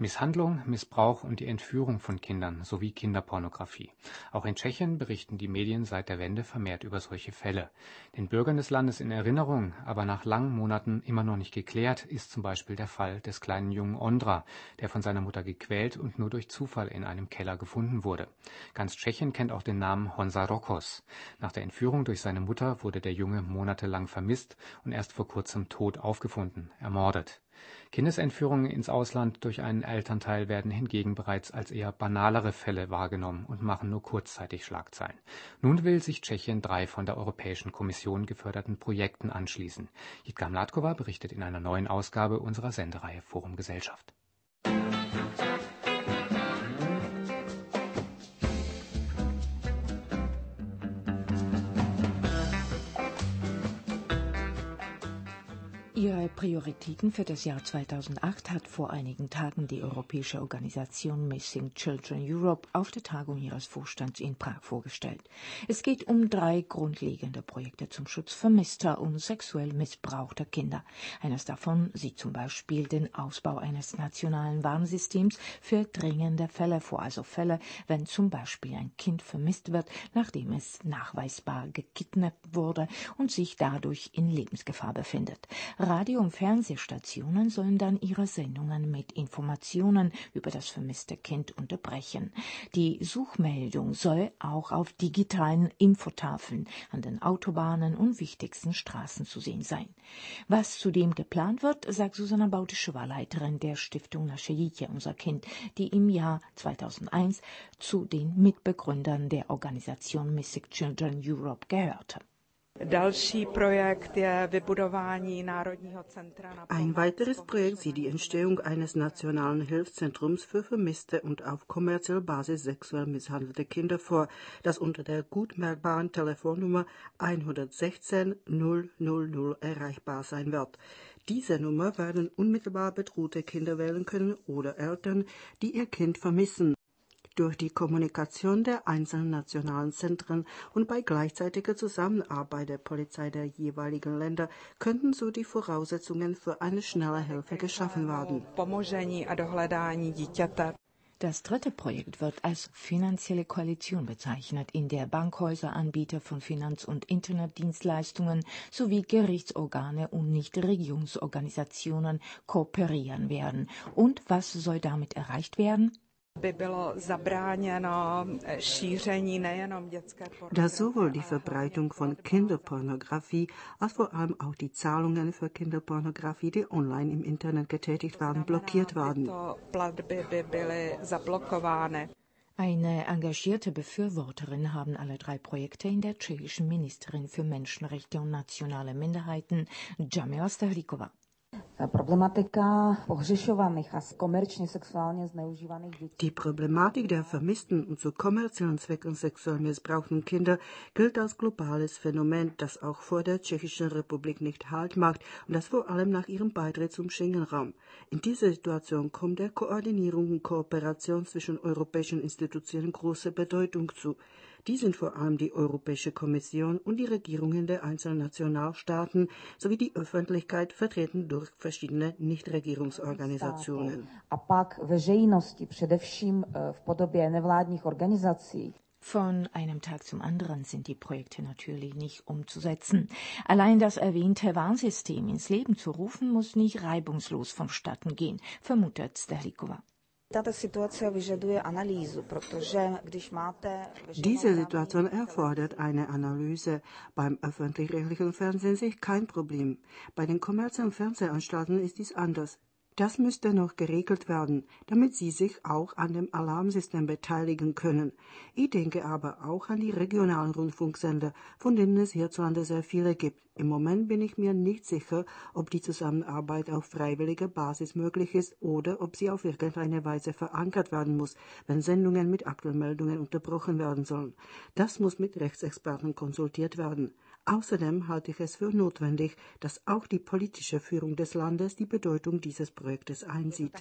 Misshandlung, Missbrauch und die Entführung von Kindern sowie Kinderpornografie. Auch in Tschechien berichten die Medien seit der Wende vermehrt über solche Fälle. Den Bürgern des Landes in Erinnerung, aber nach langen Monaten immer noch nicht geklärt, ist zum Beispiel der Fall des kleinen Jungen Ondra, der von seiner Mutter gequält und nur durch Zufall in einem Keller gefunden wurde. Ganz Tschechien kennt auch den Namen Honza Rokos. Nach der Entführung durch seine Mutter wurde der Junge monatelang vermisst und erst vor kurzem tot aufgefunden, ermordet. Kindesentführungen ins Ausland durch einen Elternteil werden hingegen bereits als eher banalere Fälle wahrgenommen und machen nur kurzzeitig Schlagzeilen. Nun will sich Tschechien 3 von der Europäischen Kommission geförderten Projekten anschließen. Jitka Mládková berichtet in einer neuen Ausgabe unserer Sendereihe Forum Gesellschaft. Ihre Prioritäten für das Jahr 2008 hat vor einigen Tagen die europäische Organisation Missing Children Europe auf der Tagung ihres Vorstands in Prag vorgestellt. Es geht um 3 grundlegende Projekte zum Schutz vermisster und sexuell missbrauchter Kinder. Eines davon sieht zum Beispiel den Ausbau eines nationalen Warnsystems für dringende Fälle vor, also Fälle, wenn zum Beispiel ein Kind vermisst wird, nachdem es nachweisbar gekidnappt wurde und sich dadurch in Lebensgefahr befindet. Radio- und Fernsehstationen sollen dann ihre Sendungen mit Informationen über das vermisste Kind unterbrechen. Die Suchmeldung soll auch auf digitalen Infotafeln an den Autobahnen und wichtigsten Straßen zu sehen sein. Was zudem geplant wird, sagt Susanna Bautischewa, Leiterin der Stiftung Naše dítě, unser Kind, die im Jahr 2001 zu den Mitbegründern der Organisation Missing Children Europe gehörte. Ein weiteres Projekt sieht die Entstehung eines nationalen Hilfszentrums für vermisste und auf kommerzieller Basis sexuell misshandelte Kinder vor, das unter der gut merkbaren Telefonnummer 116 000 erreichbar sein wird. Diese Nummer werden unmittelbar bedrohte Kinder wählen können oder Eltern, die ihr Kind vermissen. Durch die Kommunikation der einzelnen nationalen Zentren und bei gleichzeitiger Zusammenarbeit der Polizei der jeweiligen Länder könnten so die Voraussetzungen für eine schnelle Hilfe geschaffen werden. Das 3. Projekt wird als finanzielle Koalition bezeichnet, in der Bankhäuser, Anbieter von Finanz- und Internetdienstleistungen sowie Gerichtsorgane und Nichtregierungsorganisationen kooperieren werden. Und was soll damit erreicht werden? Dass sowohl die Verbreitung von Kinderpornografie als vor allem auch die Zahlungen für Kinderpornografie, die online im Internet getätigt werden, blockiert werden. Eine engagierte Befürworterin haben alle 3 Projekte in der tschechischen Ministerin für Menschenrechte und nationale Minderheiten, Jamila Stahlíková. Die Problematik der vermissten und zu kommerziellen Zwecken sexuell missbrauchten Kinder gilt als globales Phänomen, das auch vor der Tschechischen Republik nicht Halt macht und das vor allem nach ihrem Beitritt zum Schengen-Raum. In dieser Situation kommt der Koordinierung und Kooperation zwischen europäischen Institutionen große Bedeutung zu. Die sind vor allem die Europäische Kommission und die Regierungen der einzelnen Nationalstaaten sowie die Öffentlichkeit, vertreten durch verschiedene Nichtregierungsorganisationen. Von einem Tag zum anderen sind die Projekte natürlich nicht umzusetzen. Allein das erwähnte Warnsystem ins Leben zu rufen, muss nicht reibungslos vonstatten gehen, vermutet Stahlíková. Diese Situation erfordert eine Analyse. Beim öffentlich-rechtlichen Fernsehen sehe ich kein Problem. Bei den kommerziellen Fernsehanstalten ist dies anders. Das müsste noch geregelt werden, damit sie sich auch an dem Alarmsystem beteiligen können. Ich denke aber auch an die regionalen Rundfunksender, von denen es hierzulande sehr viele gibt. Im Moment bin ich mir nicht sicher, ob die Zusammenarbeit auf freiwilliger Basis möglich ist oder ob sie auf irgendeine Weise verankert werden muss, wenn Sendungen mit Aktuellmeldungen unterbrochen werden sollen. Das muss mit Rechtsexperten konsultiert werden. Außerdem halte ich es für notwendig, dass auch die politische Führung des Landes die Bedeutung dieses Projektes einsieht.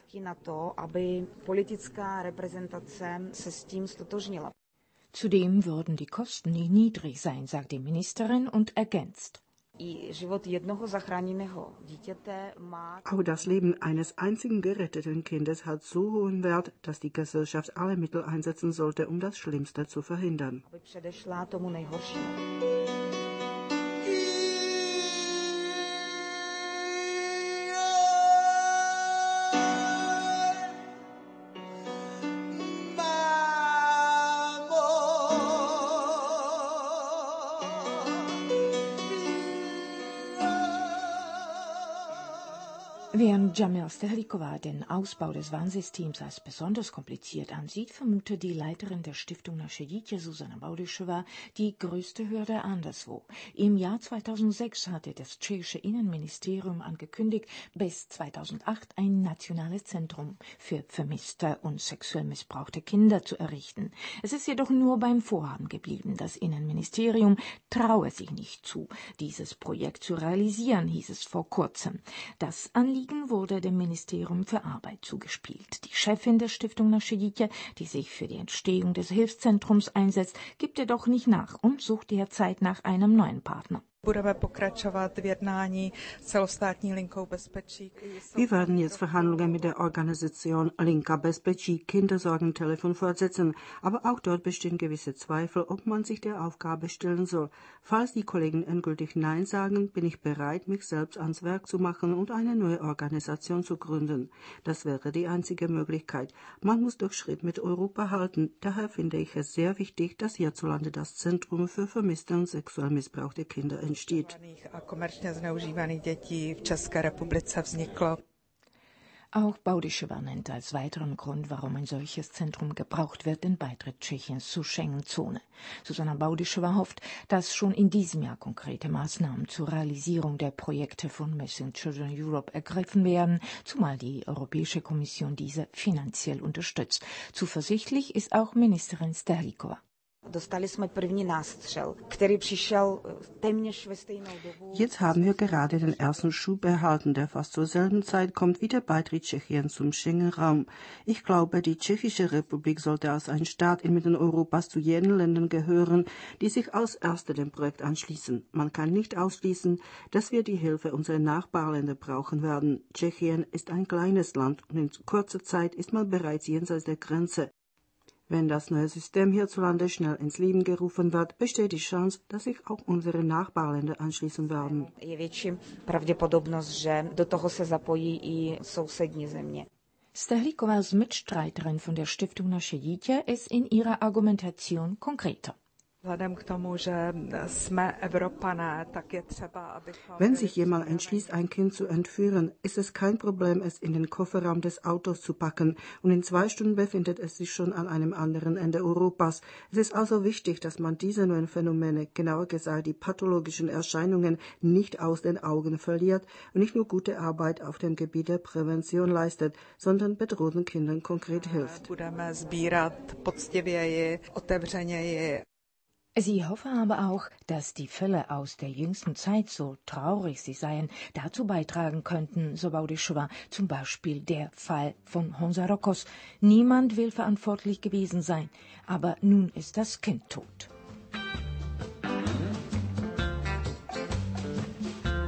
Zudem würden die Kosten nicht niedrig sein, sagt die Ministerin und ergänzt. Auch das Leben eines einzigen geretteten Kindes hat so hohen Wert, dass die Gesellschaft alle Mittel einsetzen sollte, um das Schlimmste zu verhindern. Während Jamil Stehlikova den Ausbau des Warnsystems als besonders kompliziert ansieht, vermutet die Leiterin der Stiftung Naše dítě, Zuzana Baudišová, die größte Hürde anderswo. Im Jahr 2006 hatte das tschechische Innenministerium angekündigt, bis 2008 ein nationales Zentrum für vermisste und sexuell missbrauchte Kinder zu errichten. Es ist jedoch nur beim Vorhaben geblieben. Das Innenministerium traue sich nicht zu, dieses Projekt zu realisieren, hieß es vor kurzem. Das Anliegen wurde dem Ministerium für Arbeit zugespielt. Die Chefin der Stiftung Naše dítě, die sich für die Entstehung des Hilfszentrums einsetzt, gibt jedoch nicht nach und sucht derzeit nach einem neuen Partner. Wir werden jetzt Verhandlungen mit der Organisation Linka Bezpečí Kindersorgentelefon fortsetzen, aber auch dort bestehen gewisse Zweifel, ob man sich der Aufgabe stellen soll. Falls die Kollegen endgültig Nein sagen, bin ich bereit, mich selbst ans Werk zu machen und eine neue Organisation zu gründen. Das wäre die einzige Möglichkeit. Man muss doch Schritt mit Europa halten. Daher finde ich es sehr wichtig, dass hierzulande das Zentrum für vermisste und sexuell missbrauchte Kinder entsteht. Auch Baudišová nennt als weiteren Grund, warum ein solches Zentrum gebraucht wird, den Beitritt Tschechiens zur Schengen-Zone. Zuzana Baudišová hofft, dass schon in diesem Jahr konkrete Maßnahmen zur Realisierung der Projekte von Missing Children Europe ergriffen werden, zumal die Europäische Kommission diese finanziell unterstützt. Zuversichtlich ist auch Ministerin Stehlikova. Jetzt haben wir gerade den ersten Schub erhalten, der fast zur selben Zeit kommt wie der Beitritt Tschechiens zum Schengen-Raum. Ich glaube, die Tschechische Republik sollte als ein Staat inmitten Europas zu jenen Ländern gehören, die sich als Erste dem Projekt anschließen. Man kann nicht ausschließen, dass wir die Hilfe unserer Nachbarländer brauchen werden. Tschechien ist ein kleines Land und in kurzer Zeit ist man bereits jenseits der Grenze. Wenn das neue System hierzulande schnell ins Leben gerufen wird, besteht die Chance, dass sich auch unsere Nachbarländer anschließen werden. Stehlikovas Mitstreiterin von der Stiftung Naše dítě ist in ihrer Argumentation konkreter. Wenn sich jemand entschließt, ein Kind zu entführen, ist es kein Problem, es in den Kofferraum des Autos zu packen und in 2 Stunden befindet es sich schon an einem anderen Ende Europas. Es ist also wichtig, dass man diese neuen Phänomene, genauer gesagt die pathologischen Erscheinungen, nicht aus den Augen verliert und nicht nur gute Arbeit auf dem Gebiet der Prävention leistet, sondern bedrohten Kindern konkret hilft. Sie hoffe aber auch, dass die Fälle aus der jüngsten Zeit, so traurig sie seien, dazu beitragen könnten, so Baudišová, zum Beispiel der Fall von Honza Rokos. Niemand will verantwortlich gewesen sein, aber nun ist das Kind tot.